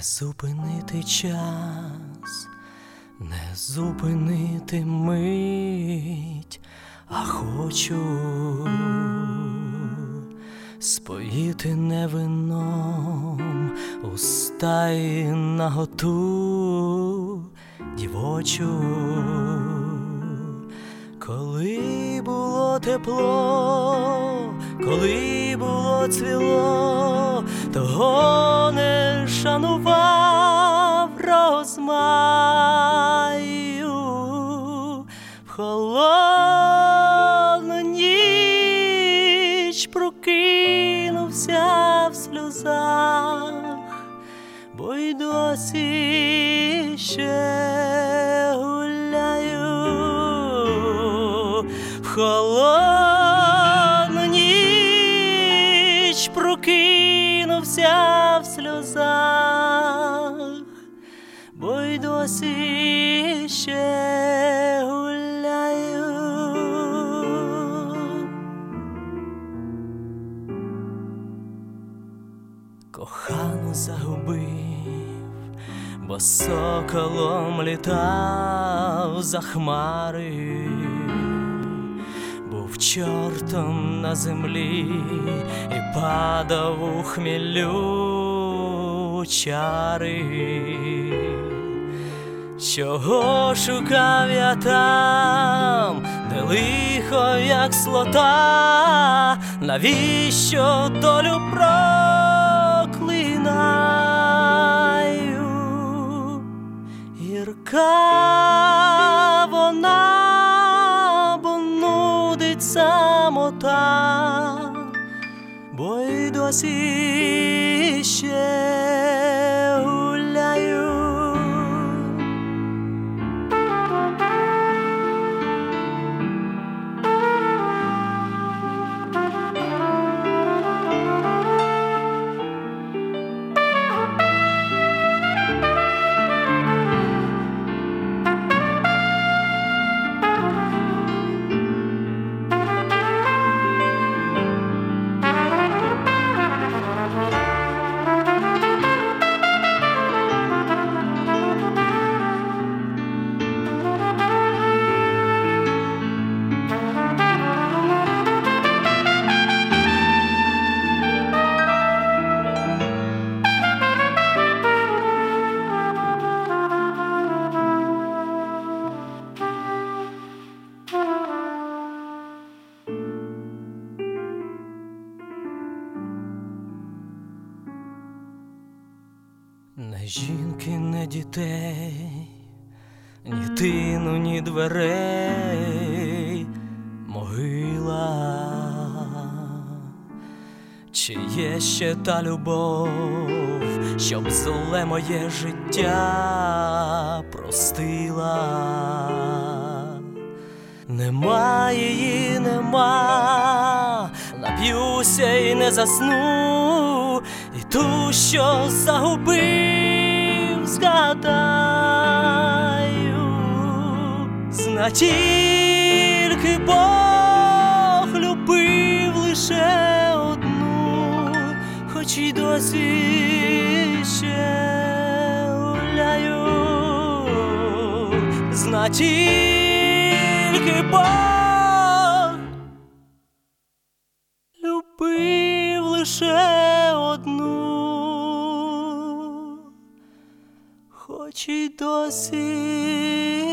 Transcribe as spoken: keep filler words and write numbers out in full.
зупинити час, не зупинити мить, а хочу споїти не вином уста й наготу дівочу. Коли було тепло, коли було цвіло, того не шанував розмаю. В холодну ніч прокинувся в сльозах, бо й досі ще гуляю. В холодну ніч прокинувся в сльозах, бо й досі ще гуляю. Кохану загубив, бо соколом літав за хмари, був чортом на землі і падав у хмілю чари. Чого шукав я там, де лихо, як слота? Навіщо долю проклинаю? Гірка вона, бо нудить самота, бо й досі ще гуляю. Не жінки, не дітей, ні тину, ні дверей, могила. Чи є ще та любов, щоб зле моє життя простила? Нема її, нема, нап'юся і не засну, і ту, що загубив, згадаю. Зна тільки Бог любив лише одну, хоч і досі ще гуляю. Зна тільки Бог любив лише одну, хоч і досі